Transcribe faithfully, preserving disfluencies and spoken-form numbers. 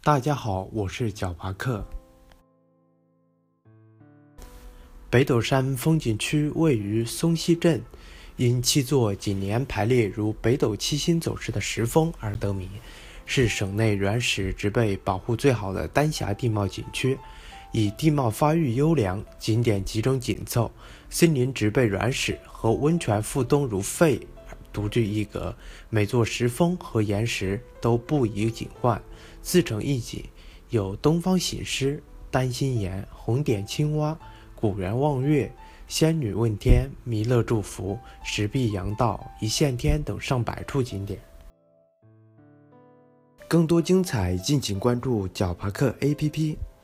大家好，我是角爬克。北斗山风景区位于松溪镇，因七座紧连排列如北斗七星走势的石峰而得名，是省内原始植被保护最好的丹霞地貌景区。以地貌发育优良、景点集中紧凑、森林植被原始和温泉腹洞如肺独具一格，每座石峰和岩石都不遗景观，自成一景，有东方醒狮、丹心岩、红点青蛙、古人望月、仙女问天、弥勒祝福、石壁阳道、一线天等上百处景点。更多精彩敬请关注角爬克 A P P。